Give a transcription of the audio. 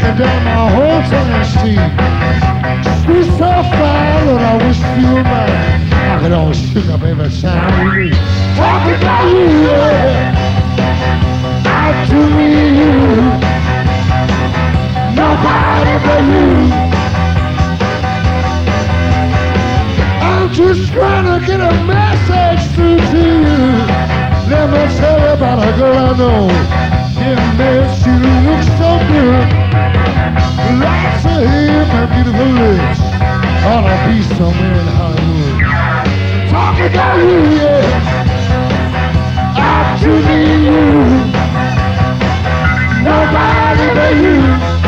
and down my whole tongue and teeth. Sweet so fine, Lord, I wish you were mine. I could all shook up every time we meet. Talking about you, yeah. Out to me, you. Nobody but you. I'm just trying to get a message through to you. Let me tell you about a girl I know. Yeah, man, she looks so good. Lots of hair and beautiful lips. Ought to be somewhere in Hollywood. Talking about you, yeah. Out to me, you. Nobody but you.